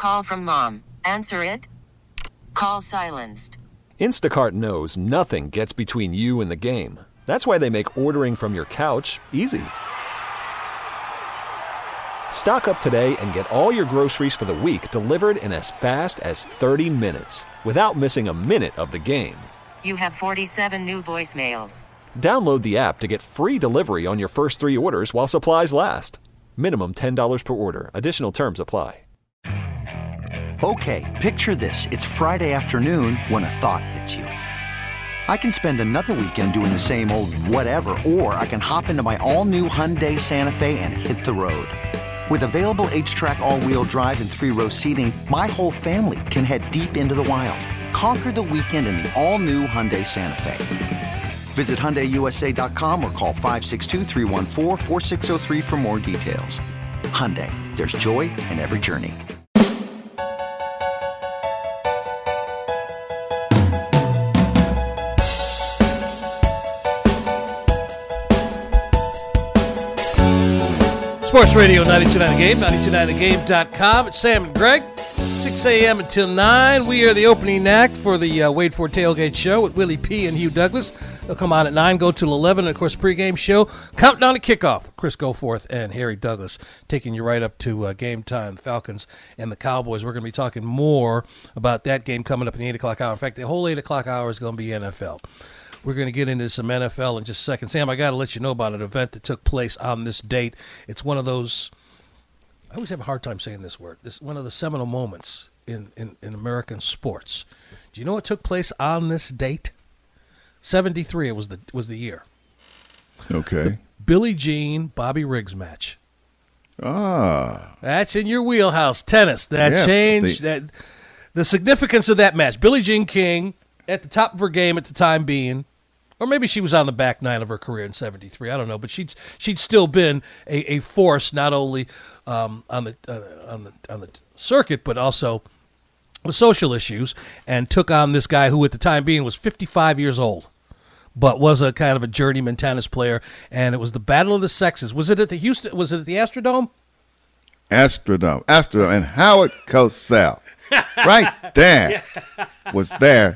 Call from mom. Answer it. Call silenced. Instacart knows nothing gets between you and the game. That's why they make ordering from your couch easy. Stock up today and get all your groceries for the week delivered in as fast as 30 minutes without missing a minute of the game. You have 47 new voicemails. Download the app to get free delivery on your first 3 orders while supplies last. Minimum $10 per order. Additional terms apply. Okay, picture this. It's Friday afternoon when a thought hits you. I can spend another weekend doing the same old whatever, or I can hop into my all-new Hyundai Santa Fe and hit the road. With available H-Track all-wheel drive and 3-row seating, my whole family can head deep into the wild. Conquer the weekend in the all-new Hyundai Santa Fe. Visit HyundaiUSA.com or call 562-314-4603 for more details. Hyundai, there's joy in every journey. Sports Radio 92.9 The Game, 929thegame.com. It's Sam and Greg, 6 a.m. until 9. We are the opening act for the Wade Ford Tailgate Show with Willie P. and Hugh Douglas. They'll come on at 9, go till 11, and, of course, pregame show. Countdown to kickoff. Chris Goforth and Harry Douglas taking you right up to game time, Falcons and the Cowboys. We're going to be talking more about that game coming up in the 8 o'clock hour. In fact, the whole 8 o'clock hour is going to be NFL. We're going to get into some NFL in just a second. Sam, I got to let you know about an event that took place on this date. It's one of those, I always have a hard time saying this word. It's one of the seminal moments in American sports. Do you know what took place on this date? 73 was the year. Okay. The Billie Jean, Bobby Riggs match. Ah. That's in your wheelhouse, tennis. That changed the significance of that match. Billie Jean King at the top of her game at the time being, or maybe she was on the back nine of her career in 73. I don't know, but she'd still been a force not only on the circuit but also with social issues, and took on this guy who at the time being was 55 years old, but was a kind of a journeyman tennis player. And it was the Battle of the Sexes. Was it at the Astrodome? Astrodome, and Howard Cosell, right there, was there.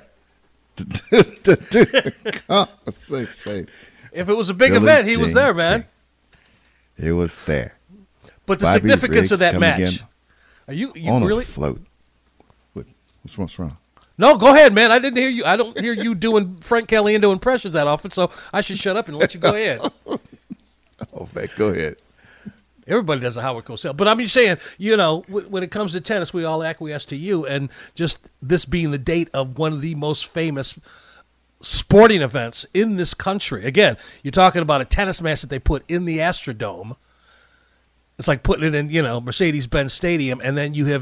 If it was a big event, he was there, man. He was there. But the Bobby significance Riggs of that match. Again, Are you on really a float? What's wrong? No, go ahead, man. I didn't hear you. I don't hear you doing Frank Caliendo impressions that often, so I should shut up and let you go ahead. Oh, man, go ahead. Everybody does a Howard Cosell. But I'm just saying, when it comes to tennis, we all acquiesce to you. And just this being the date of one of the most famous sporting events in this country. Again, you're talking about a tennis match that they put in the Astrodome. It's like putting it in, Mercedes-Benz Stadium, and then you have,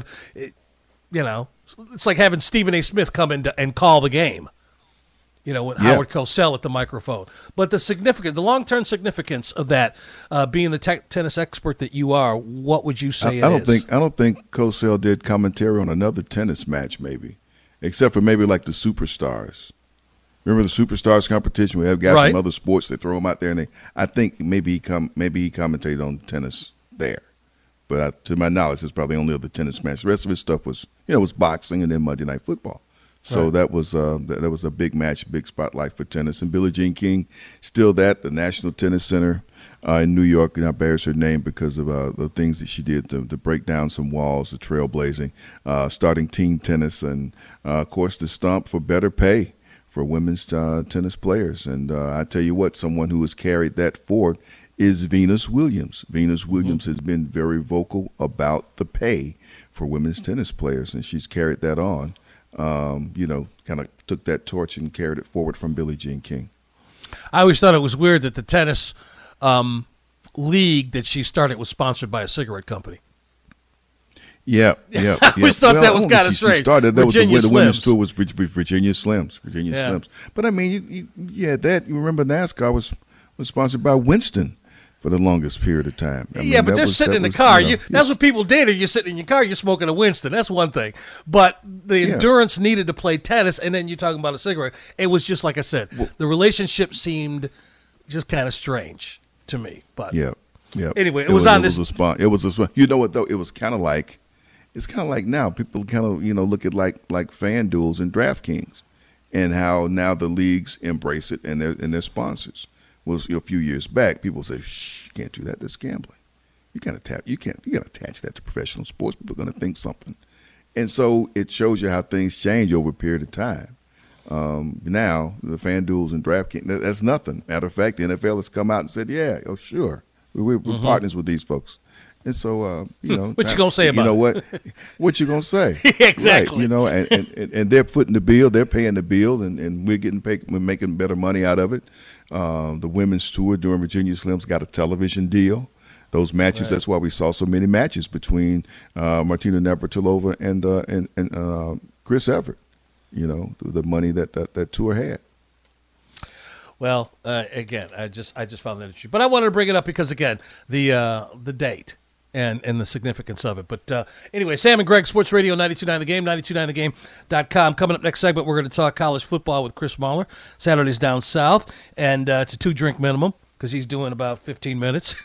it's like having Stephen A. Smith come in and call the game. With Howard Cosell at the microphone. But the long-term significance of that, being the tennis expert that you are, what would you say I don't think Cosell did commentary on another tennis match, maybe, except for maybe like the Superstars. Remember the Superstars competition? We have guys from other sports. They throw them out there, and I think maybe he commentated on tennis there. But to my knowledge, it's probably only other tennis match. The rest of his stuff was boxing and then Monday Night Football. So that was a big match, big spotlight for tennis. And Billie Jean King, still the National Tennis Center in New York, bears her name because of the things that she did to break down some walls, the trailblazing, starting team tennis, and, of course, the stomp for better pay for women's tennis players. And I tell you what, someone who has carried that forward is Venus Williams. Venus Williams has been very vocal about the pay for women's tennis players, and she's carried that on. Kind of took that torch and carried it forward from Billie Jean King. I always thought it was weird that the tennis league that she started was sponsored by a cigarette company. Yeah. I always thought that was kind of strange. She started that Virginia the women's Slims. tour was Virginia Slims. Slims. But I mean, you remember NASCAR was sponsored by Winston for the longest period of time. But they're sitting in the car. That's what people did. You're sitting in your car, you're smoking a Winston. That's one thing. But the endurance needed to play tennis, and then you're talking about a cigarette. It was just like I said. The relationship seemed just kind of strange to me. But yeah. Anyway, it was on this. It was you know what though? It was kind of like it's kind of like now people kind of look at like FanDuels and DraftKings, and how now the leagues embrace it and their sponsors. Well, a few years back, people say, "Shh, you can't do that. That's gambling. You can't attach that to professional sports. People are going to think something." And so it shows you how things change over a period of time. Now the FanDuels and DraftKings, that's nothing. Matter of fact, the NFL has come out and said, "Yeah, oh sure, we're partners with these folks." And so, what you gonna say about it? You know what? What you gonna say? Exactly. Right, and they're footing the bill, they're paying the bill, and we're getting paid. We're making better money out of it. The women's tour during Virginia Slim's got a television deal. Those matches, right. That's why we saw so many matches between Martina Navratilova and Chris Evert. The money that tour had. Well, again, I just found that issue, but I wanted to bring it up because again, the date. And the significance of it. But anyway, Sam and Greg, Sports Radio 92.9 The Game, 92.9thegame.com. Coming up next segment, we're going to talk college football with Chris Mahler. Saturdays down south, and it's a 2-drink minimum because he's doing about 15 minutes.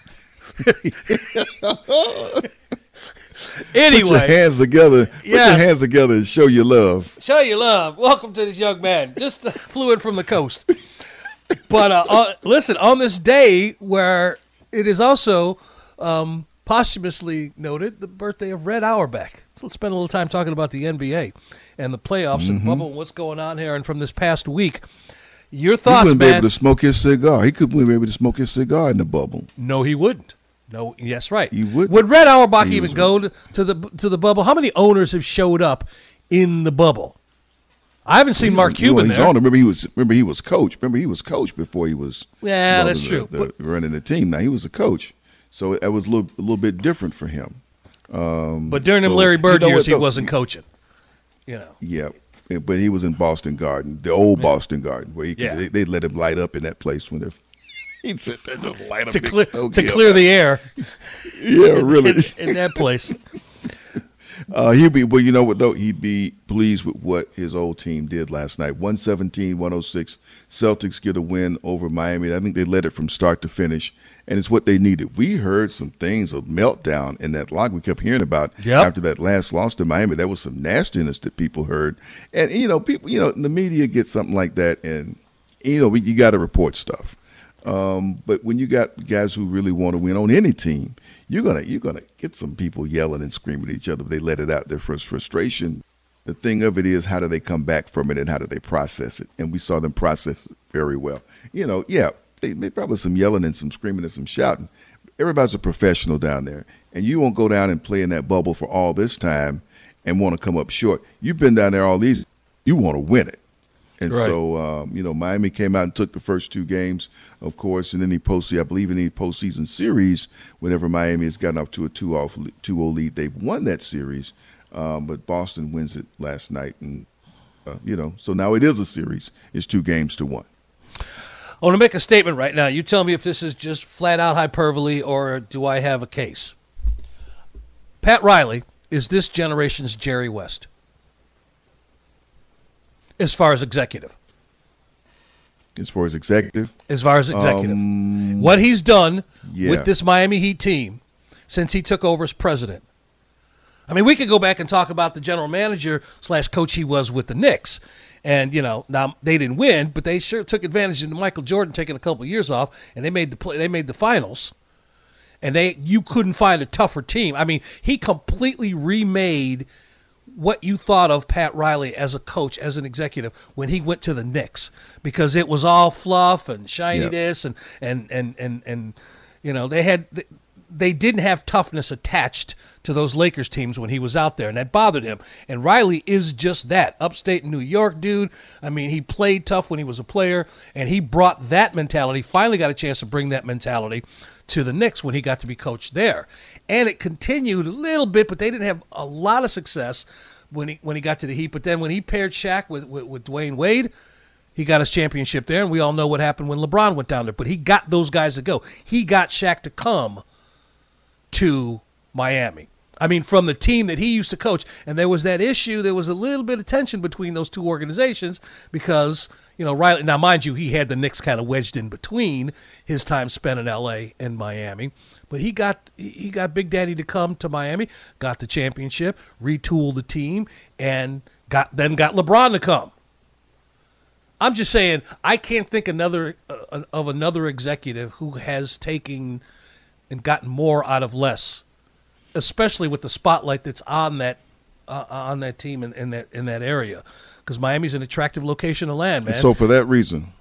Anyway. Put your hands together. Yes. Put your hands together and show your love. Show your love. Welcome to this young man. Just flew in from the coast. But listen, on this day where it is also posthumously noted the birthday of Red Auerbach. So let's spend a little time talking about the NBA and the playoffs and bubble and what's going on here and from this past week. Your thoughts, man? He wouldn't be able to smoke his cigar. He couldn't be able to smoke his cigar in the bubble. No, he wouldn't. No, yes, right. He wouldn't. Would Red Auerbach even go to the bubble? How many owners have showed up in the bubble? I haven't seen Mark Cuban there. Remember he was coach. Remember he was coach before he was that's true. Running the team. Now he was a coach. So that was a little bit different for him. But during them Larry Bird years, he wasn't coaching. Yeah, but he was in Boston Garden, the old Boston Garden, where they let him light up in that place when he'd sit there just light up to clear the air. Yeah, really. in that place. He'd be pleased with what his old team did last night. 117-106. Celtics get a win over Miami. I think they led it from start to finish, and it's what they needed. We heard some things, a meltdown in that locker we kept hearing about after that last loss to Miami. There was some nastiness that people heard, and people, the media gets something like that, and you got to report stuff. But when you got guys who really want to win on any team, you're gonna get some people yelling and screaming at each other. They let it out, their frustration. The thing of it is, how do they come back from it, and how do they process it? And we saw them process it very well. They probably some yelling and some screaming and some shouting. Everybody's a professional down there, and you won't go down and play in that bubble for all this time and want to come up short. You've been down there all these. You want to win it. And right. So, Miami came out and took the first 2 games, of course, and then I believe in the postseason series, whenever Miami has gotten up to a 2-0 lead, they've won that series. But Boston wins it last night, and so now it is a series. It's 2-1. I want to make a statement right now. You tell me if this is just flat-out hyperbole or do I have a case. Pat Riley is this generation's Jerry West. As far as executive. What he's done with this Miami Heat team since he took over as president. I mean, we could go back and talk about the general manager / coach he was with the Knicks. And, now they didn't win, but they sure took advantage of Michael Jordan taking a couple of years off, and they made the finals. And you couldn't find a tougher team. I mean, he completely remade what you thought of Pat Riley as a coach, as an executive, when he went to the Knicks, because it was all fluff and shininess and they didn't have toughness attached to those Lakers teams when he was out there, and that bothered him. And Riley is just that, upstate New York dude. I mean, he played tough when he was a player, and he brought that mentality, finally got a chance to bring that mentality to the Knicks when he got to be coach there. And it continued a little bit, but they didn't have a lot of success when he got to the Heat. But then when he paired Shaq with Dwayne Wade, he got his championship there, and we all know what happened when LeBron went down there. But he got those guys to go. He got Shaq to come to Miami. I mean, from the team that he used to coach. And there was that issue. There was a little bit of tension between those two organizations because, Riley, now mind you, he had the Knicks kind of wedged in between his time spent in L.A. and Miami. But he got Big Daddy to come to Miami, got the championship, retooled the team, and got LeBron to come. I'm just saying, I can't think of another executive who has taken and gotten more out of less, especially with the spotlight that's on that team in that area, because Miami's an attractive location to land, man. So for that reason,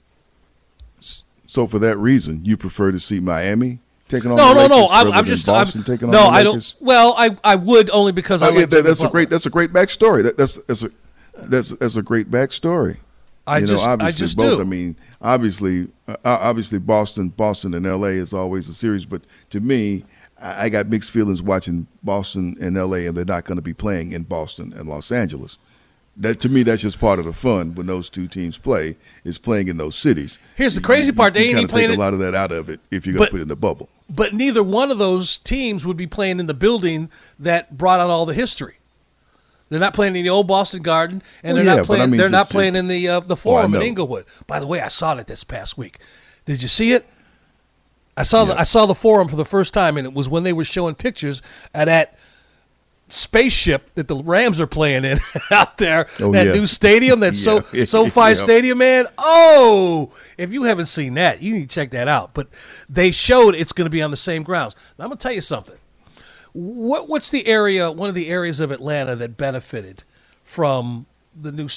you prefer to see Miami taking on the Lakers rather than Boston taking on the Lakers? I would only because that's a great backstory. That's a great backstory. I just both. do. I mean, obviously, Boston and L.A. is always a series, but to me, I got mixed feelings watching Boston and L.A. and they're not going to be playing in Boston and Los Angeles. That to me, that's just part of the fun when those two teams play is playing in those cities. Here's the crazy part: they ain't playing a lot of that out of it if you're going to put it in the bubble. But neither one of those teams would be playing in the building that brought out all the history. They're not playing in the old Boston Garden, and they're not playing. They're not playing in the Forum in Inglewood. By the way, I saw it this past week. Did you see it? I saw the Forum for the first time, and it was when they were showing pictures at that spaceship that the Rams are playing in out there. New stadium, that SoFi Stadium, man. Oh, if you haven't seen that, you need to check that out. But they showed it's going to be on the same grounds. Now, I'm going to tell you something. What's the area? One of the areas of Atlanta that benefited from the new,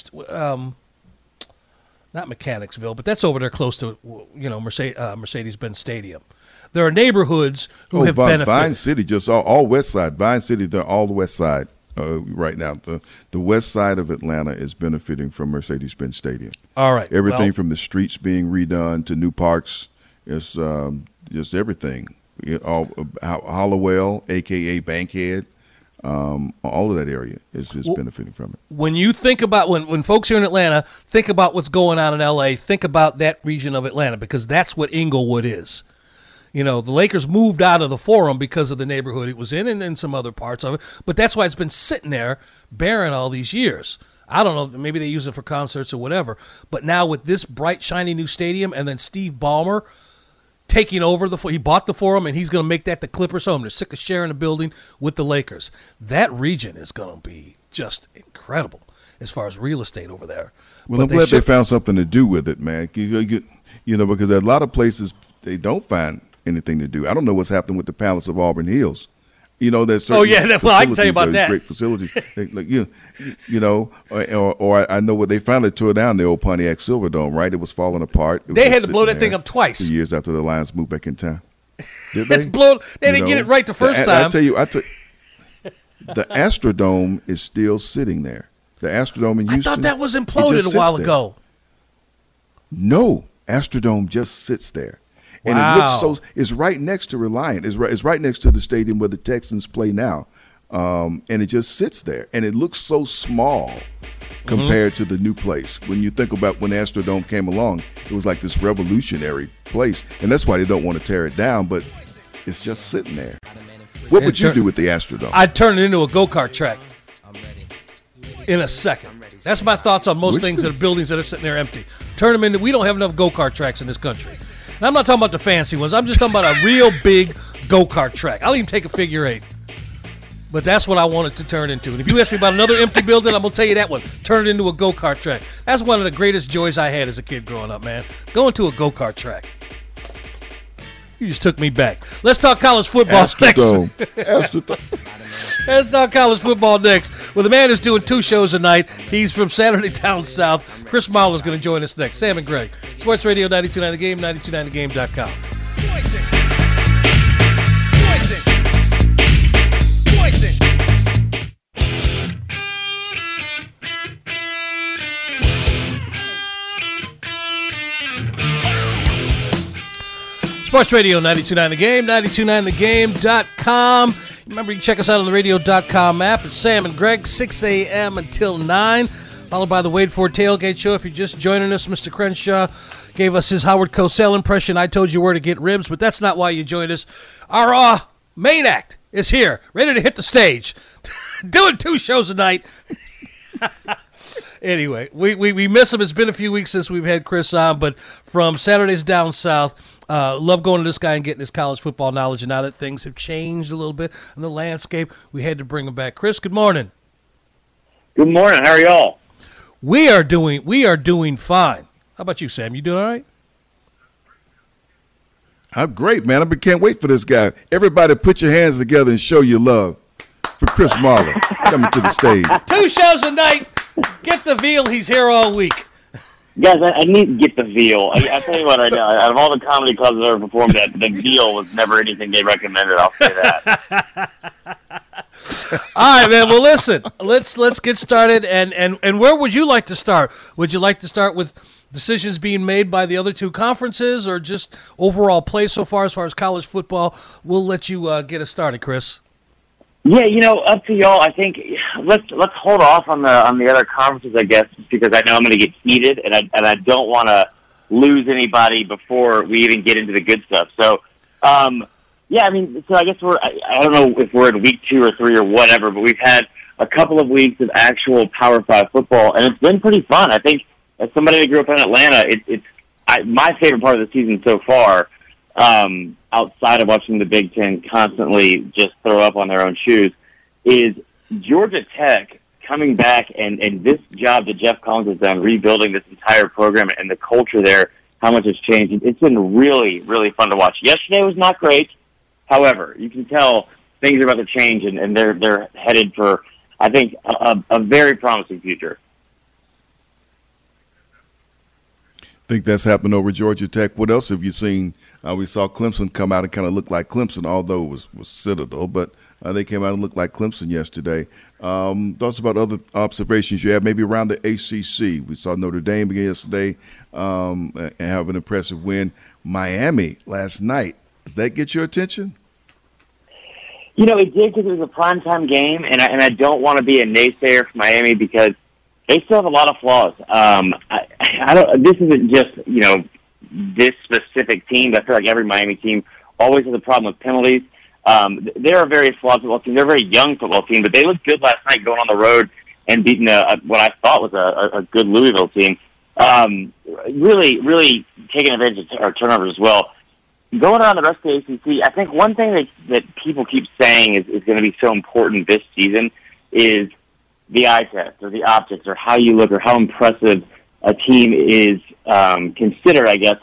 not Mechanicsville, but that's over there close to Mercedes-Benz Stadium. There are neighborhoods who have benefited. Vine City, just all west side. Vine City, they're all the west side right now. The west side of Atlanta is benefiting from Mercedes-Benz Stadium. All right, everything from the streets being redone to new parks is just everything. Hollowell, a.k.a. Bankhead, all of that area is benefiting from it. When you think about when folks here in Atlanta think about what's going on in L.A., think about that region of Atlanta because that's what Inglewood is. The Lakers moved out of the Forum because of the neighborhood it was in and some other parts of it, but that's why it's been sitting there barren all these years. I don't know, maybe they use it for concerts or whatever, but now with this bright, shiny new stadium and then Steve Ballmer taking over he bought the Forum, and he's going to make that the Clippers' home. They're sick of sharing the building with the Lakers. That region is going to be just incredible as far as real estate over there. Well, I'm glad they found something to do with it, man. Because a lot of places they don't find anything to do. I don't know what's happening with the Palace of Auburn Hills. There's certain I can tell you about that. Great facilities, or I know what they finally tore down the old Pontiac Silverdome. Right, it was falling apart. They had to blow that thing up twice. 2 years after the Lions moved back in town. Did they? They didn't get it right the first time. I tell you, the Astrodome is still sitting there. The Astrodome in Houston. I thought that was imploded a while ago. No, Astrodome just sits there. And it looks it's right next to Reliant. It's right next to the stadium where the Texans play now. And it just sits there. And it looks so small compared to the new place. When you think about when Astrodome came along, it was like this revolutionary place. And that's why they don't want to tear it down, but it's just sitting there. What would you do with the Astrodome? I'd turn it into a go-kart track in a second. That's my thoughts on most things that are buildings that are sitting there empty. Turn them into, we don't have enough go-kart tracks in this country. And I'm not talking about the fancy ones. I'm just talking about a real big go-kart track. I'll even take a figure eight. But that's what I want it to turn into. And if you ask me about another empty building, I'm going to tell you that one. Turn it into a go-kart track. That's one of the greatest joys I had as a kid growing up, man. Going to a go-kart track. You just took me back. Let's talk college football next. Let's talk college football next. Well, the man who's doing 2 shows a night, he's from Saturday Down South. Chris Mahler's going to join us next. Sam and Greg. Sports Radio 92.9 The Game, 92.9thegame.com. Sports Radio 92.9 The Game, 92.9thegame.com. Remember, you can check us out on the radio.com app. It's Sam and Greg, 6 a.m. until 9, followed by the Wade Ford Tailgate Show. If you're just joining us, Mr. Crenshaw gave us his Howard Cosell impression. I told you where to get ribs, but that's not why you joined us. Our main act is here, ready to hit the stage, doing 2 shows a night. Anyway, we miss him. It's been a few weeks since we've had Chris on, but from Saturdays Down South, love going to this guy and getting his college football knowledge. And now that things have changed a little bit in the landscape, we had to bring him back. Chris, good morning. Good morning. How are y'all? We are doing fine. How about you, Sam? You doing all right? I'm great, man. I can't wait for this guy. Everybody put your hands together and show your love for Chris Marlar coming to the stage. 2 shows a night. Get the veal. He's here all week. Guys, I need to get the veal. I tell you what, right now, out of all the comedy clubs I've ever performed at, the veal was never anything they recommended. I'll say that. All right, man. Well, listen, let's get started. And where would you like to start? Would you like to start with decisions being made by the other 2 conferences, or just overall play so far as college football? We'll let you get us started, Chris. Yeah, up to y'all. I think let's hold off on the other conferences, I guess, because I know I'm going to get heated, and I don't want to lose anybody before we even get into the good stuff. So, yeah, I mean, so I guess I don't know if we're in week 2 or 3 or whatever, but we've had a couple of weeks of actual Power 5 football, and it's been pretty fun. I think as somebody that grew up in Atlanta, it's my favorite part of the season so far. Outside of watching the Big Ten constantly just throw up on their own shoes, is Georgia Tech coming back and this job that Jeff Collins has done, rebuilding this entire program and the culture there, how much it's changed. It's been really, really fun to watch. Yesterday was not great. However, you can tell things are about to change, and they're headed for, I think, a very promising future. I think that's happened over Georgia Tech. What else have you seen? We saw Clemson come out and kind of look like Clemson, although it was Citadel, but they came out and looked like Clemson yesterday. Thoughts about other observations you have, maybe around the ACC. We saw Notre Dame again yesterday and have an impressive win. Miami last night. Does that get your attention? It did, because it was a primetime game, and I don't want to be a naysayer for Miami because they still have a lot of flaws. I don't. This isn't just this specific team. I feel like every Miami team always has a problem with penalties. They're a very flawed football team. They're a very young football team, but they looked good last night going on the road and beating what I thought was a good Louisville team. Really, really taking advantage of our turnovers as well. Going around the rest of the ACC, I think one thing that people keep saying is going to be so important this season is the eye test or the optics or how you look or how impressive a team is considered, I guess,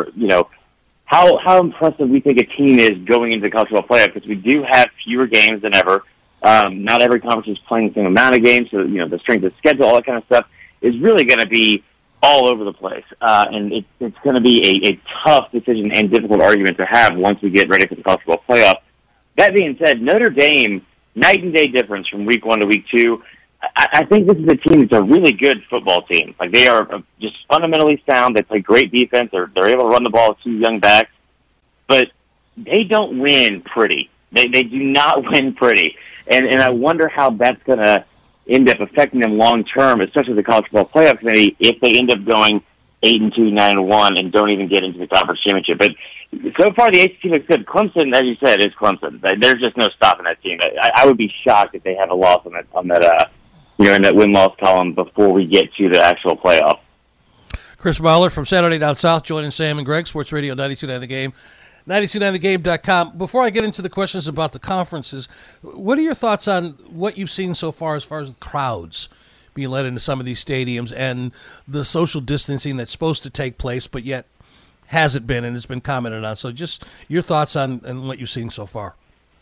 how impressive we think a team is going into the college football playoff, because we do have fewer games than ever. Not every conference is playing the same amount of games, so the strength of schedule, all that kind of stuff is really going to be all over the place. And it's going to be a tough decision and difficult argument to have once we get ready for the college football playoff. That being said, Notre Dame, night and day difference from week 1 to week 2. I think this is a team that's a really good football team. Like, they are just fundamentally sound. They play great defense. They're able to run the ball with 2 young backs. But they don't win pretty. They do not win pretty. And I wonder how that's going to end up affecting them long term, especially the college football playoff committee, if they end up going 8-2, 9-1, and don't even get into the conference championship. But so far, the ACC looks good. Clemson, as you said, is Clemson. There's just no stopping that team. I would be shocked if they had a loss on that in that win-loss column before we get to the actual playoff. Chris Marlar from Saturday Down South, joining Sam and Greg, Sports Radio 92.9 The Game, 92.9thegame.com. Before I get into the questions about the conferences, what are your thoughts on what you've seen so far as the crowds being let into some of these stadiums and the social distancing that's supposed to take place but yet hasn't been and has been commented on? So just your thoughts on what you've seen so far.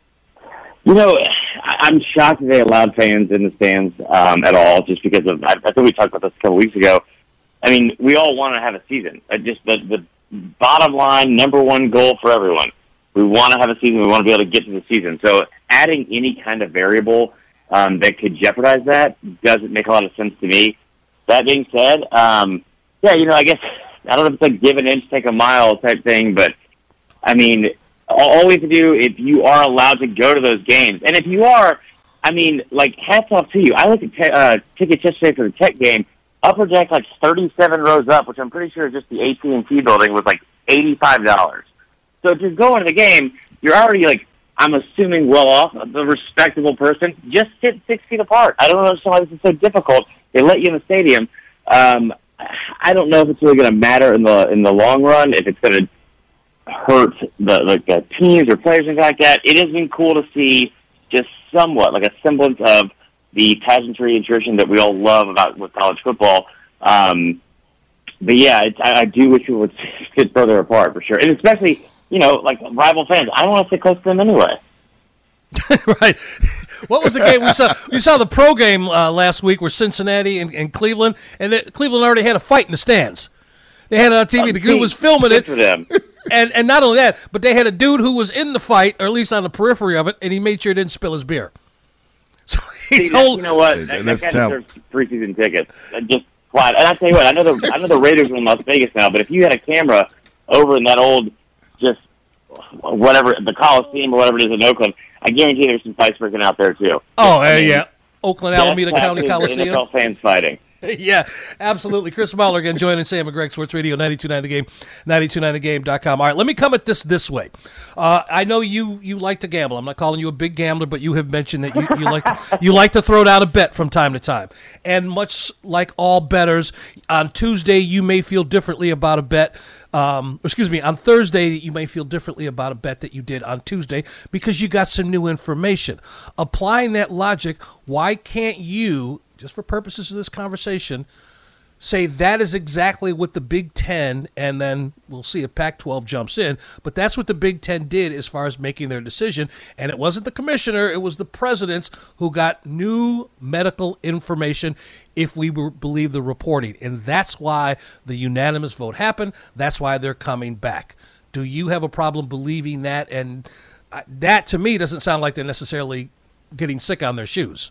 I'm shocked that they allowed fans in the stands at all, just because of, I think we talked about this a couple weeks ago. I mean, we all want to have a season. Just the bottom line, number one goal for everyone. We want to have a season. We want to be able to get to the season. So adding any kind of variable that could jeopardize that doesn't make a lot of sense to me. That being said, I guess, I don't know if it's like give an inch, take a mile type thing, but, I mean, all we have to do, if you are allowed to go to those games, and if you are, I mean, like, hats off to you. I looked at tickets yesterday for the Tech game. Upper deck, like 37 rows up, which I'm pretty sure is just the AT&T building, was like $85. So if you're going to the game, you're already like I'm assuming well off, a respectable person, just sit 6 feet apart. I don't understand why this is so difficult. They let you in the stadium. I don't know if it's really going to matter in the long run, if it's going to hurt the teams or players and things like that. It has been cool to see just somewhat, like a semblance of the pageantry and tradition that we all love about with college football. But yeah, I do wish we would sit further apart for sure. And especially, like rival fans. I don't want to sit close to them anyway. Right. What was the game we saw? We saw the pro game last week where Cincinnati and Cleveland, and Cleveland already had a fight in the stands. They had it on TV. The dude was filming it. For them. And not only that, but they had a dude who was in the fight, or at least on the periphery of it, and he made sure he didn't spill his beer. So he's you know what? That guy deserves preseason tickets. Just flat. And I tell you what, I know the Raiders are in Las Vegas now, but if you had a camera over in that old, just whatever, the Coliseum or whatever it is in Oakland, I guarantee there's some fights breaking out there too. Oh, yeah. Oakland, Alameda County Coliseum. NFL fans fighting. Yeah, absolutely. Chris Mahler again joining Sam and Greg, Sports Radio 92.9 The Game, 92.9thegame.com. All right, let me come at this way. I know you like to gamble. I'm not calling you a big gambler, but you have mentioned that you like to throw down a bet from time to time. And much like all bettors, on Tuesday you may feel differently about a bet. On Thursday you may feel differently about a bet that you did on Tuesday because you got some new information. Applying that logic, why can't you, just for purposes of this conversation, say that is exactly what the Big Ten, and then we'll see if Pac-12 jumps in, but that's what the Big Ten did as far as making their decision, and it wasn't the commissioner, it was the presidents who got new medical information, if we believe the reporting, and that's why the unanimous vote happened, that's why they're coming back. Do you have a problem believing that? And that, to me, doesn't sound like they're necessarily getting sick on their shoes.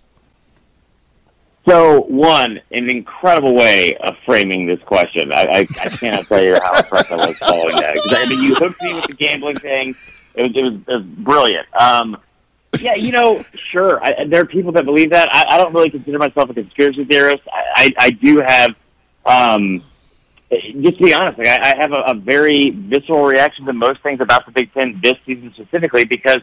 So, one, an incredible way of framing this question. I cannot tell you how impressed I was following that. I mean, you hooked me with the gambling thing. It was brilliant. Yeah, sure. There are people that believe that. I don't really consider myself a conspiracy theorist. I do have, just to be honest, like I have a very visceral reaction to most things about the Big Ten this season specifically because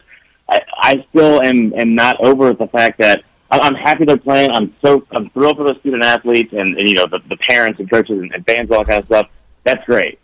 I still am not over the fact that I'm happy they're playing. I'm thrilled for those student athletes and the parents and coaches and fans and all that kind of stuff. That's great.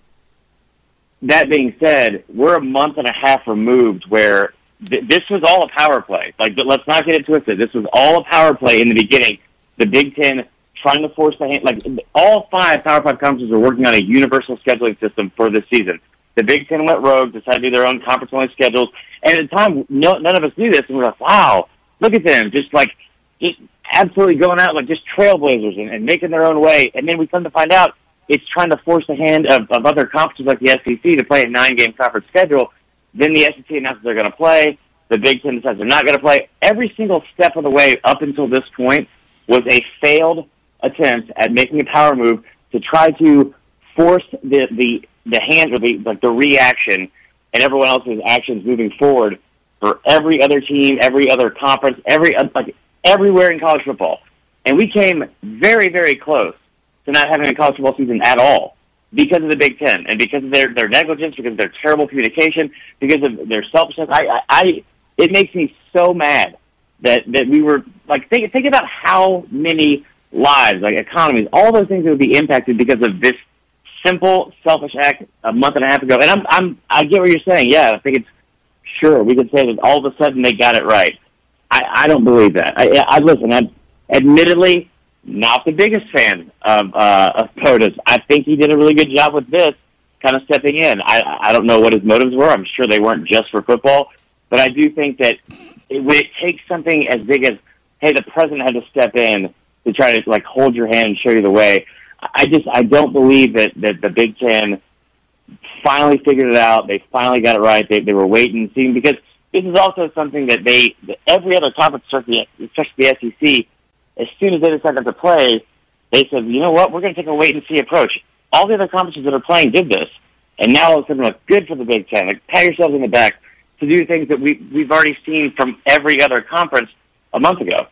That being said, we're a month and a half removed where this was all a power play. Like, let's not get it twisted. This was all a power play in the beginning. The Big Ten trying to force the hand. Like, all 5 Power 5 conferences are working on a universal scheduling system for this season. The Big Ten went rogue, decided to do their own conference-only schedules. And at the time, none of us knew this, and we're like, wow, look at them, just absolutely going out like just trailblazers and making their own way. And then we come to find out it's trying to force the hand of other conferences like the SEC to play a 9-game conference schedule. Then the SEC announces they're going to play. The Big Ten decides they're not going to play. Every single step of the way up until this point was a failed attempt at making a power move to try to force the hand or the reaction and everyone else's actions moving forward for every other team, every other conference, everywhere in college football. And we came very, very close to not having a college football season at all because of the Big Ten and because of their negligence, because of their terrible communication, because of their selfishness. It makes me so mad that we were, like, think about how many lives, like economies, all those things that would be impacted because of this simple, selfish act a month and a half ago. And I get what you're saying. Yeah, I think it's, sure, we could say that all of a sudden they got it right. I don't believe that. I'm admittedly not the biggest fan of POTUS. I think he did a really good job with this, kind of stepping in. I don't know what his motives were. I'm sure they weren't just for football. But I do think that when it takes something as big as, hey, the president had to step in to try to, like, hold your hand and show you the way, I don't believe that the Big Ten finally figured it out. They finally got it right. They were waiting and seeing, because this is also something that every other conference, especially the SEC, as soon as they decided to play, they said, you know what, we're going to take a wait-and-see approach. All the other conferences that are playing did this, and now all of a sudden, like, good for the Big Ten. Like, pat yourselves on the back to do things that we've already seen from every other conference a month ago.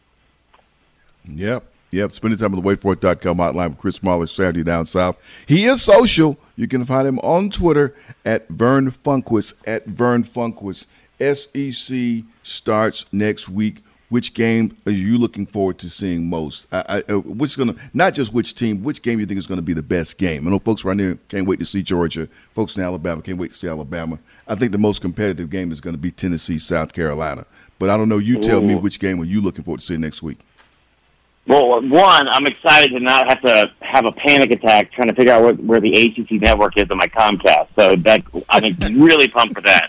Yep. Spending time on the waitforit.com hotline with Chris Mahler, Saturday Down South. He is social. You can find him on Twitter at Vern Funquist, SEC starts next week. Which game are you looking forward to seeing most? Not just which team, which game you think is going to be the best game? I know folks right here can't wait to see Georgia. Folks in Alabama can't wait to see Alabama. I think the most competitive game is going to be Tennessee, South Carolina. But I don't know. You tell me which game are you looking forward to seeing next week? Well, one, I'm excited to not have to have a panic attack trying to figure out where the ACC network is on my Comcast. So I'm really pumped for that.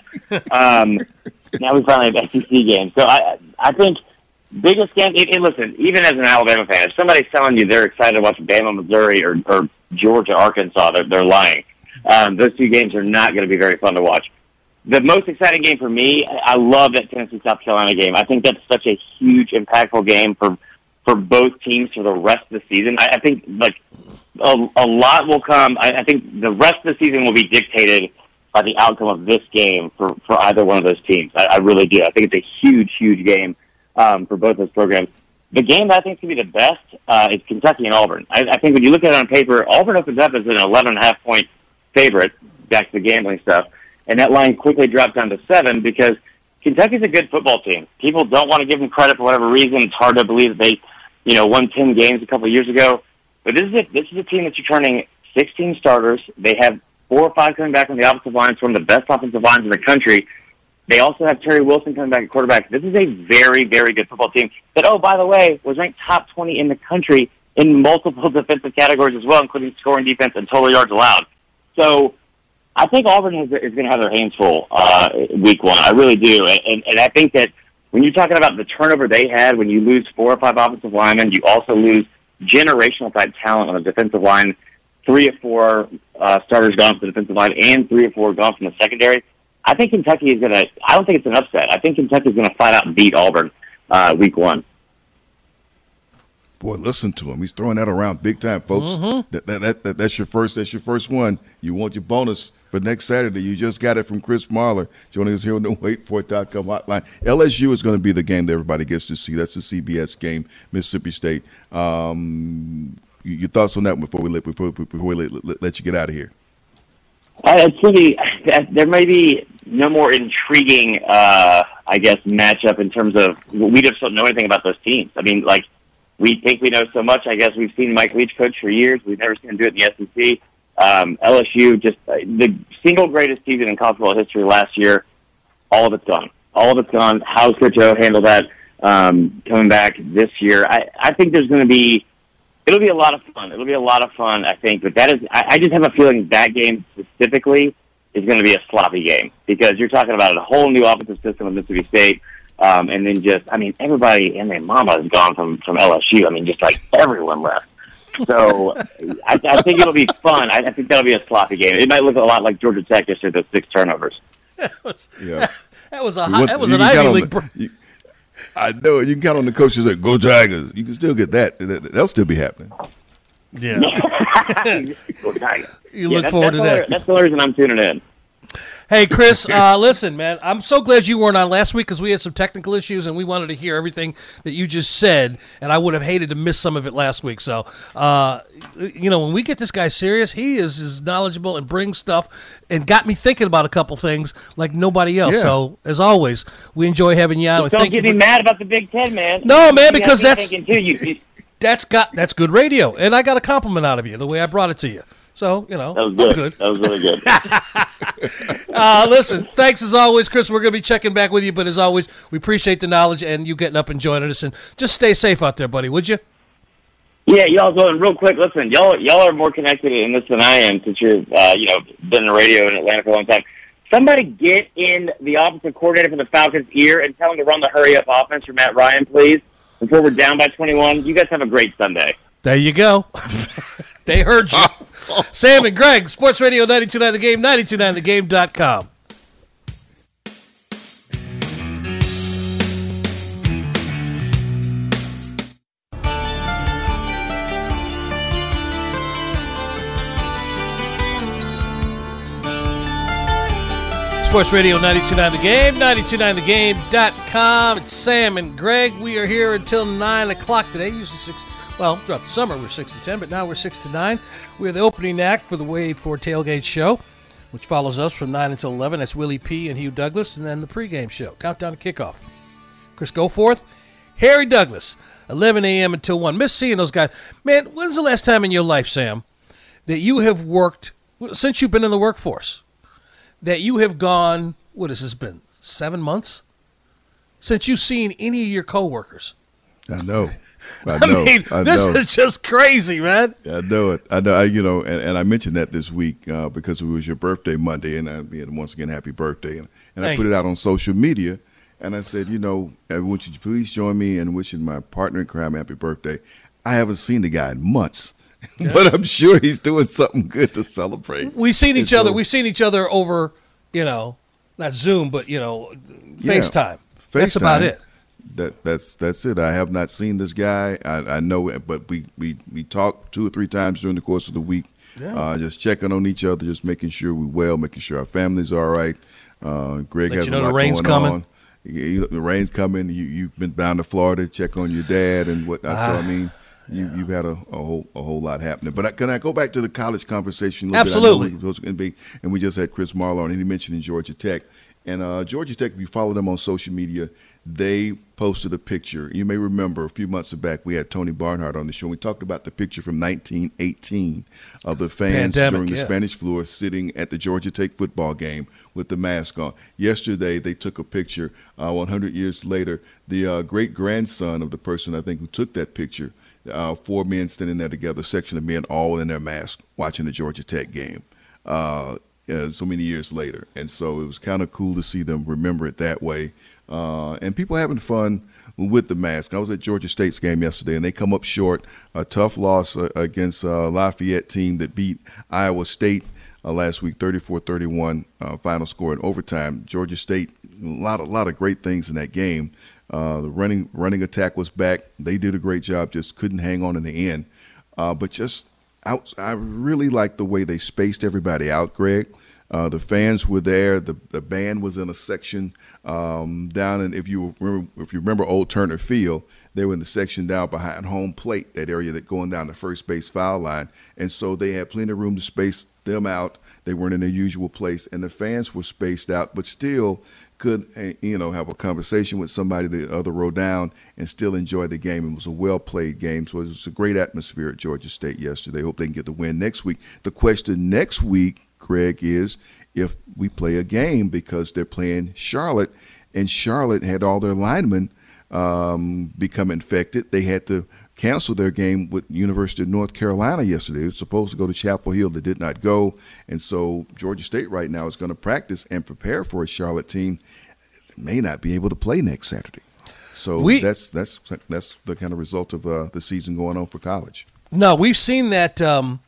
Now we finally have SEC games. So I think biggest game, listen, even as an Alabama fan, if somebody's telling you they're excited to watch Bama, Missouri, or Georgia, Arkansas, they're lying. Those two games are not going to be very fun to watch. The most exciting game for me, I love that Tennessee-South Carolina game. I think that's such a huge, impactful game for both teams for the rest of the season. I think a lot will come. I think the rest of the season will be dictated by the outcome of this game for either one of those teams. I really do. I think it's a huge, huge game for both those programs. The game that I think is going to be the best is Kentucky and Auburn. I think when you look at it on paper, Auburn opens up as an 11.5-point favorite, back to the gambling stuff, and that line quickly dropped down to 7 because Kentucky's a good football team. People don't want to give them credit for whatever reason. It's hard to believe that they won 10 games a couple of years ago. But this is a team that's returning 16 starters. They have 4 or 5 coming back on the offensive line. It's one of the best offensive lines in the country. They also have Terry Wilson coming back at quarterback. This is a very, very good football team that, by the way, was ranked top 20 in the country in multiple defensive categories as well, including scoring defense and total yards allowed. So I think Auburn is going to have their hands full week 1. I really do. And I think that when you're talking about the turnover they had, when you lose 4 or 5 offensive linemen, you also lose generational-type talent on the defensive line, 3 or 4 starters gone from the defensive line and 3 or 4 gone from the secondary. I think Kentucky is going to – I don't think it's an upset. I think Kentucky is going to flat out and beat Auburn week 1. Boy, listen to him. He's throwing that around big time, folks. Mm-hmm. That's your first one. You want your bonus for next Saturday. You just got it from Chris Marler joining us here on the WaitFor.com hotline. LSU is going to be the game that everybody gets to see. That's the CBS game, Mississippi State. Your thoughts on that before we let you get out of here? There may be no more intriguing, matchup in terms of we just don't know anything about those teams. I mean, we think we know so much. I guess we've seen Mike Leach coach for years. We've never seen him do it in the SEC. LSU, just the single greatest season in college football history last year. All of it's gone. How's Coach O handle that coming back this year? I think there's going to be. It'll be a lot of fun. I think, but I just have a feeling that game specifically is going to be a sloppy game because you're talking about a whole new offensive system at Mississippi State, and then everybody and their mama is gone from LSU. I mean, just everyone left. So I think it'll be fun. I think that'll be a sloppy game. It might look a lot like Georgia Tech just with those 6 turnovers. That was an Ivy League. I know. You can count on the coaches that go Tigers. You can still get that. That'll still be happening. Yeah. Go Tigers. You look forward to that. That's the reason I'm tuning in. Hey, Chris, listen, man, I'm so glad you weren't on last week because we had some technical issues and we wanted to hear everything that you just said, and I would have hated to miss some of it last week. So, when we get this guy serious, he is knowledgeable and brings stuff and got me thinking about a couple things like nobody else. Yeah. So, as always, we enjoy having you on. Don't get me mad about the Big Ten, man. No, man, because that's good radio, and I got a compliment out of you the way I brought it to you. So, that was good. That was really good. Listen, thanks as always, Chris. We're going to be checking back with you, but as always, we appreciate the knowledge and you getting up and joining us. And just stay safe out there, buddy, would you? Yeah, y'all going real quick. Listen, y'all are more connected in this than I am since you're, been in the radio in Atlanta for a long time. Somebody get in the offensive coordinator for the Falcons' ear and tell him to run the hurry-up offense for Matt Ryan, please, before we're down by 21. You guys have a great Sunday. There you go. They heard you. Sam and Greg, Sports Radio 92.9 The Game, 92.9thegame.com. Sports Radio 92.9 The Game, 92.9thegame.com. It's Sam and Greg. We are here until 9 o'clock today, usually 6. Well, throughout the summer we're 6 to 10, but now we're 6 to 9. We're the opening act for the Wade Ford Tailgate Show which follows us from 9 until 11. That's Willie P. and Hugh Douglas, and then the pregame show, Countdown to Kickoff. Chris Goforth, Harry Douglas, 11 a.m. until 1. Miss seeing those guys. Man, when's the last time in your life, Sam, that you have worked, since you've been in the workforce, that you have gone, what has this been, 7 months? Since you've seen any of your coworkers. I know. I mean, this is just crazy, man. I know it. I know. And I mentioned that this week because it was your birthday Monday, and once again, happy birthday. And I put it out on social media. And I said, I want you to please join me in wishing my partner in crime happy birthday. I haven't seen the guy in months, but I'm sure he's doing something good to celebrate. We've seen each other. We've seen each other over, not Zoom, but FaceTime. That's about it. That's it. I have not seen this guy. I know it, but we talked 2 or 3 times during the course of the week, just checking on each other, just making sure we're well, making sure our family's all right. Greg has a lot going on. The rain's coming. You've been down to Florida, check on your dad and whatnot. So I mean, you've had a whole lot happening. But can I go back to the college conversation? Absolutely. And we just had Chris Marlowe, and he mentioned in Georgia Tech. And Georgia Tech, if you follow them on social media, they posted a picture. You may remember a few months back we had Tony Barnhart on the show. We talked about the picture from 1918 of the fans during the Spanish flu sitting at the Georgia Tech football game with the mask on. Yesterday they took a picture 100 years later. The great-grandson of the person, I think, who took that picture, 4 men standing there together, a section of men all in their masks watching the Georgia Tech game. So many years later. And so it was kind of cool to see them remember it that way. And people having fun with the mask. I was at Georgia State's game yesterday, and they come up short. A tough loss against a Lafayette team that beat Iowa State last week, 34-31, final score in overtime. Georgia State, a lot of great things in that game. The running attack was back. They did a great job, just couldn't hang on in the end. But just I really like the way they spaced everybody out, Greg. The fans were there. The band was in a section down in, if you remember Old Turner Field, they were in the section down behind home plate, that area that going down the first base foul line. And so they had plenty of room to space them out. They weren't in their usual place, and the fans were spaced out, but still could have a conversation with somebody the other row down and still enjoy the game. It was a well-played game, so it was a great atmosphere at Georgia State yesterday. Hope they can get the win next week. The question next week, Greg, is if we play a game, because they're playing Charlotte, and Charlotte had all their linemen become infected. They had to cancel their game with University of North Carolina yesterday. They were supposed to go to Chapel Hill. They did not go. And so Georgia State right now is going to practice and prepare for a Charlotte team that may not be able to play next Saturday. So that's the kind of result of the season going on for college. No, we've seen that,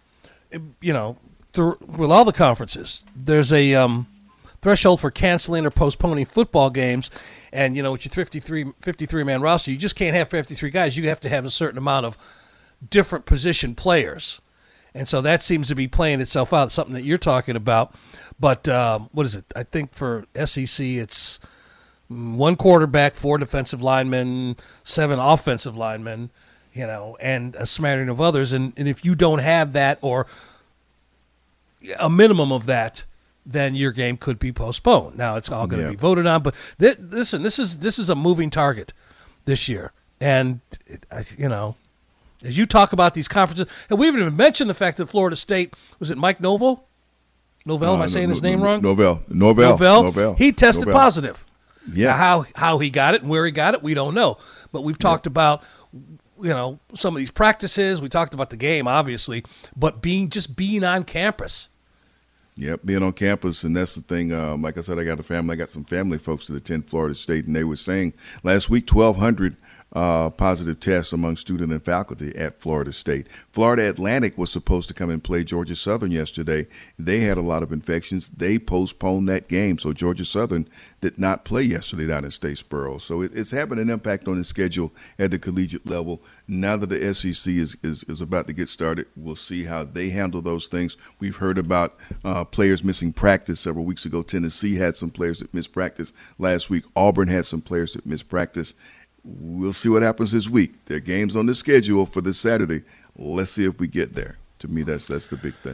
with all the conferences. There's a threshold for canceling or postponing football games. And, with your 53-man roster, you just can't have 53 guys. You have to have a certain amount of different position players. And so that seems to be playing itself out, something that you're talking about. But what is it? I think for SEC it's 1 quarterback, 4 defensive linemen, 7 offensive linemen, and a smattering of others. And if you don't have that or a minimum of that, then your game could be postponed. Now it's all going to be voted on, but listen, this is a moving target this year, and as you talk about these conferences, and we haven't even mentioned the fact that Florida State, was it Mike Novell? Am I saying his name wrong? Novell. He tested positive. Yeah. How he got it and where he got it, we don't know. But we've talked about some of these practices. We talked about the game, obviously, but being on campus. Yep, being on campus, and that's the thing. Like I said, I got some family folks that attend Florida State, and they were saying last week 1,200 positive tests among student and faculty at Florida State. Florida Atlantic was supposed to come and play Georgia Southern yesterday. They had a lot of infections. They postponed that game, so Georgia Southern did not play yesterday down in Statesboro. So it's having an impact on the schedule at the collegiate level. Now that the SEC is about to get started, we'll see how they handle those things. We've heard about players missing practice several weeks ago. Tennessee had some players that missed practice last week. Auburn had some players that missed practice. We'll see what happens this week. There are games on the schedule for this Saturday. Let's see if we get there. To me, that's the big thing.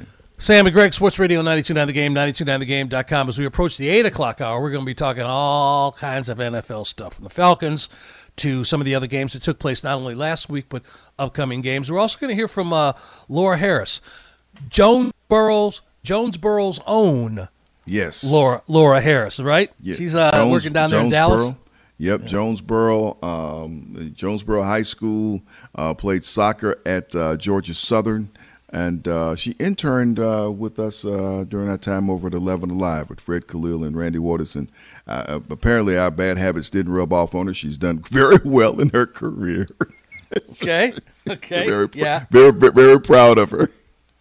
Sam and Greg, Sports Radio 92.9 The Game, 92.9thegame.com. As we approach the 8 o'clock hour, we're going to be talking all kinds of NFL stuff, from the Falcons to some of the other games that took place not only last week but upcoming games. We're also going to hear from Laura Harris, Jonesboro's own Laura Harris, right? Yeah. She's working down there in Dallas. Yep, Jonesboro High School, played soccer at Georgia Southern. And she interned with us during our time over at 11 Alive with Fred Khalil and Randy Waters. And apparently our bad habits didn't rub off on her. She's done very well in her career. Okay. Very proud of her.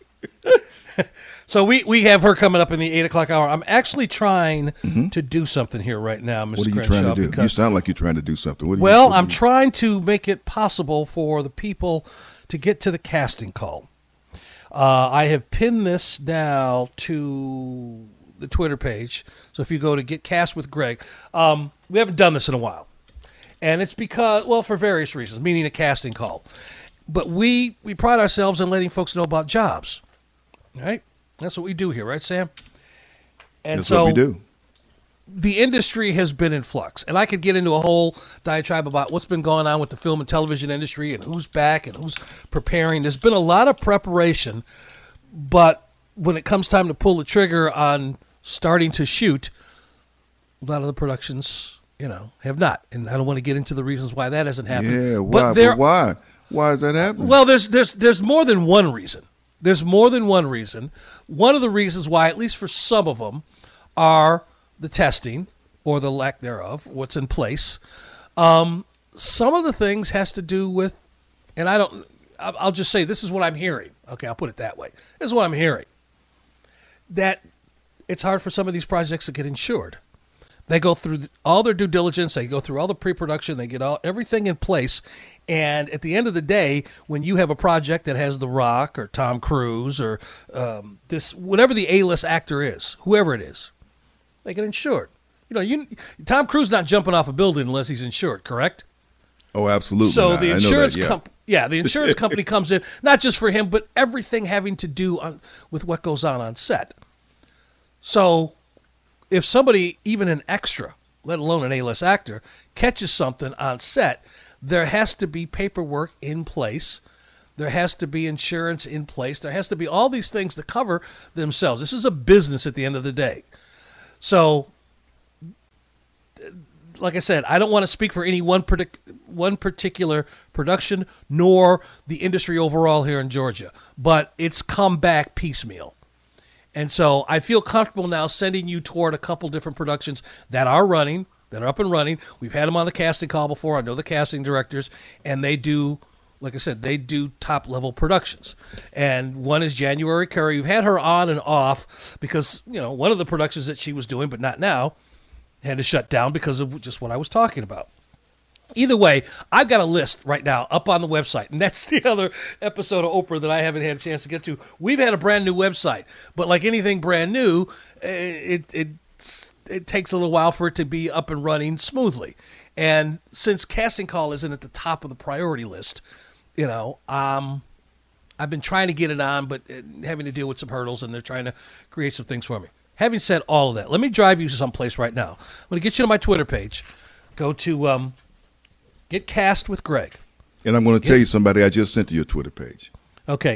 So we have her coming up in the 8 o'clock hour. I'm actually trying to do something here right now, Mr. What are you Crenshaw, trying to do? You sound like you're trying to do something. I'm trying to make it possible for the people to get to the casting call. I have pinned this now to the Twitter page. So if you go to Get Cast with Greg, we haven't done this in a while. And it's because, well, for various reasons, meaning a casting call. But we pride ourselves in letting folks know about jobs. Right? That's what we do here, right, Sam? And that's what we do. The industry has been in flux, and I could get into a whole diatribe about what's been going on with the film and television industry and who's back and who's preparing. There's been a lot of preparation, but when it comes time to pull the trigger on starting to shoot, a lot of the productions, have not. And I don't want to get into the reasons why that hasn't happened. Yeah, why? But why? Why is that happening? Well, there's more than one reason. There's more than one reason. One of the reasons why, at least for some of them, are the testing or the lack thereof, what's in place. Some of the things has to do with, and I'll just say this is what I'm hearing. Okay, I'll put it that way. This is what I'm hearing. That it's hard for some of these projects to get insured. They go through all their due diligence. They go through all the pre-production. They get everything in place. And at the end of the day, when you have a project that has The Rock or Tom Cruise or whatever the A-list actor is, whoever it is, they get insured. Tom Cruise not jumping off a building unless he's insured, correct? Oh, absolutely. So the insurance the insurance company comes in, not just for him, but everything having to do with what goes on set. So if somebody, even an extra, let alone an A-list actor, catches something on set, there has to be paperwork in place. There has to be insurance in place. There has to be all these things to cover themselves. This is a business at the end of the day. So, like I said, I don't want to speak for any one particular production nor the industry overall here in Georgia, but it's come back piecemeal. And so I feel comfortable now sending you toward a couple different productions that are running, that are up and running. We've had them on the casting call before. I know the casting directors, and they do, like I said, they do top-level productions. And one is January Curry. We've had her on and off because, one of the productions that she was doing, but not now, had to shut down because of just what I was talking about. Either way, I've got a list right now up on the website, and that's the other episode of Oprah that I haven't had a chance to get to. We've had a brand new website, but like anything brand new, it takes a little while for it to be up and running smoothly. And since casting call isn't at the top of the priority list, I've been trying to get it on, but having to deal with some hurdles, and they're trying to create some things for me. Having said all of that, let me drive you to someplace right now. I'm going to get you to my Twitter page. Go to Get Cast with Greg. And I'm going to tell you somebody I just sent to your Twitter page. Okay,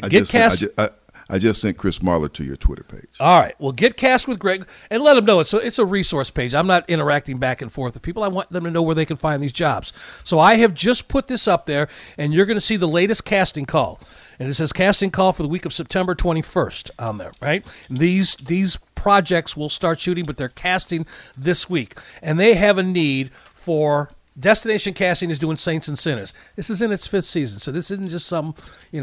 I just sent Chris Marler to your Twitter page. All right. Well, Get Cast with Greg, and let them know it's a resource page. I'm not interacting back and forth with people. I want them to know where they can find these jobs. So I have just put this up there, and you're going to see the latest casting call. And it says casting call for the week of September 21st on there, right? And these projects will start shooting, but they're casting this week. And they have a need for Destination Casting is doing Saints and Sinners. This is in its 5th season, so this isn't just some,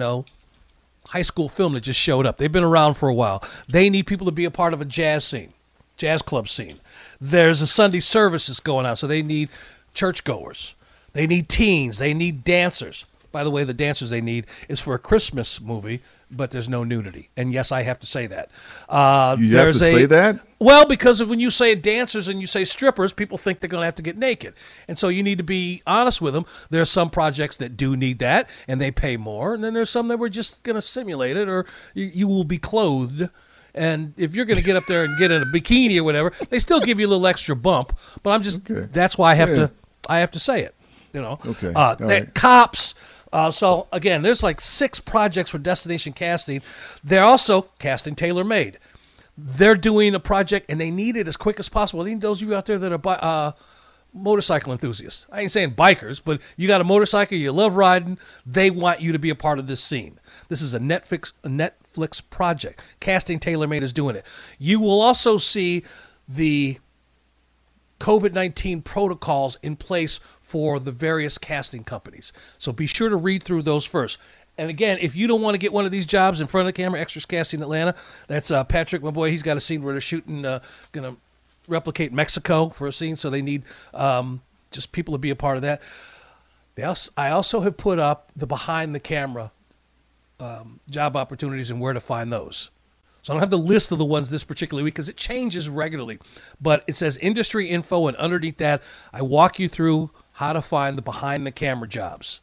high school film that just showed up. They've been around for a while. They need people to be a part of a jazz club scene. There's a Sunday services going on, so they need churchgoers. They need teens. They need dancers. By the way, the dancers they need is for a Christmas movie, but there's no nudity. And yes, I have to say that. You have to say that? Well, because when you say dancers and you say strippers, people think they're going to have to get naked. And so you need to be honest with them. There are some projects that do need that, and they pay more. And then there's some that we're just going to simulate it, or you will be clothed And if you're going to get up there and get in a bikini or whatever, they still give you a little extra bump. But I'm just that's why I have to say it. Okay. Right. Cops. So again, there's like 6 projects for Destination Casting. They're also casting tailor-made. They're doing a project, and they need it as quick as possible. Even those of you out there that are motorcycle enthusiasts. I ain't saying bikers, but you got a motorcycle, you love riding, they want you to be a part of this scene. This is a Netflix project. Casting TaylorMade is doing it. You will also see the COVID-19 protocols in place for the various casting companies. So be sure to read through those first. And again, if you don't want to get one of these jobs in front of the camera, Extras Casting Atlanta, that's Patrick, my boy. He's got a scene where they're shooting, going to replicate Mexico for a scene, so they need just people to be a part of that. I also have put up the behind the camera job opportunities and where to find those. So I don't have the list of the ones this particular week because it changes regularly, but it says industry info, and underneath that I walk you through how to find the behind the camera jobs.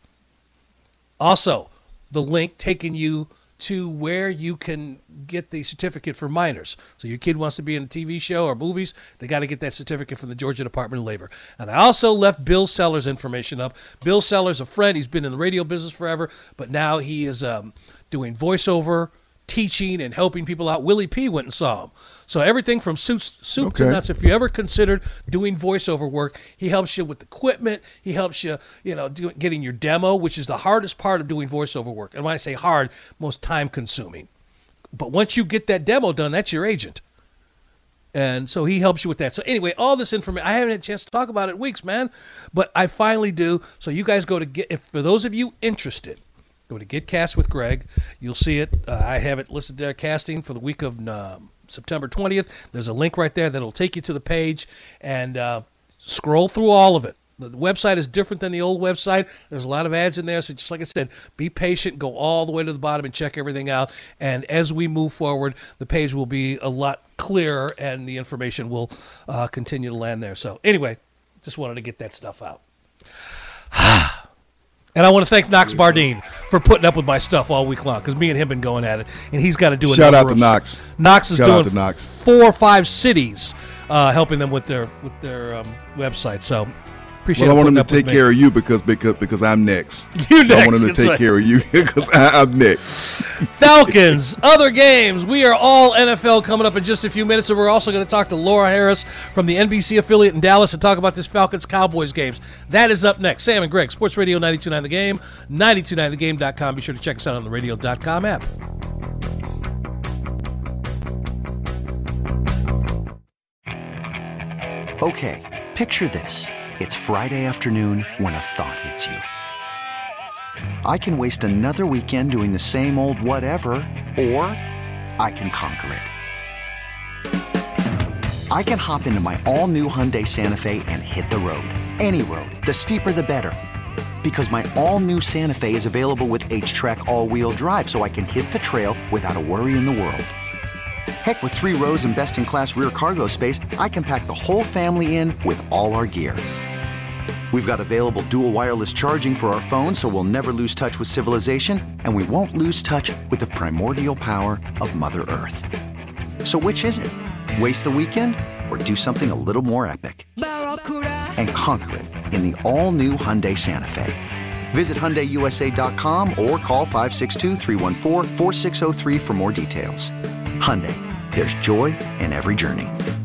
Also, the link taking you to where you can get the certificate for minors. So your kid wants to be in a TV show or movies, they got to get that certificate from the Georgia Department of Labor. And I also left Bill Sellers' information up. Bill Sellers, a friend, he's been in the radio business forever, but now he is doing voiceover, teaching, and helping people out. Willie P. went and saw him. So everything from soup to nuts. If you ever considered doing voiceover work, he helps you with equipment. He helps you, getting your demo, which is the hardest part of doing voiceover work. And when I say hard, most time-consuming. But once you get that demo done, that's your agent. And so he helps you with that. So anyway, all this information, I haven't had a chance to talk about it in weeks, man. But I finally do. So you guys go to for those of you interested, go to Get Cast with Greg. You'll see it. I have it listed there, casting for the week of September 20th. There's a link right there that'll take you to the page, and scroll through all of it. The website is different than the old website. There's a lot of ads in there, so just like I said, be patient, go all the way to the bottom and check everything out. And as we move forward, the page will be a lot clearer, and the information will continue to land there. So anyway, just wanted to get that stuff out. And I want to thank Knox Bardeen for putting up with my stuff all week long, because me and him been going at it, and he's got to do a shout out to Knox. Knox is doing 4 or 5 cities, helping them with their website. So appreciate. Well, I want him to take care of you because I'm next. You next. I want him to take care of you because I'm next. Falcons, other games. We are all NFL coming up in just a few minutes, and we're also going to talk to Laura Harris from the NBC affiliate in Dallas to talk about this Falcons-Cowboys games. That is up next. Sam and Greg, Sports Radio 92.9 The Game, 92.9thegame.com. Be sure to check us out on the radio.com app. Okay, picture this. It's Friday afternoon when a thought hits you. I can waste another weekend doing the same old whatever, or I can conquer it. I can hop into my all-new Hyundai Santa Fe and hit the road. Any road. The steeper, the better. Because my all-new Santa Fe is available with H-Track all-wheel drive, so I can hit the trail without a worry in the world. Heck, with 3 rows and best-in-class rear cargo space, I can pack the whole family in with all our gear. We've got available dual wireless charging for our phones, so we'll never lose touch with civilization, and we won't lose touch with the primordial power of Mother Earth. So which is it? Waste the weekend or do something a little more epic? And conquer it in the all-new Hyundai Santa Fe. Visit HyundaiUSA.com or call 562-314-4603 for more details. Hyundai, there's joy in every journey.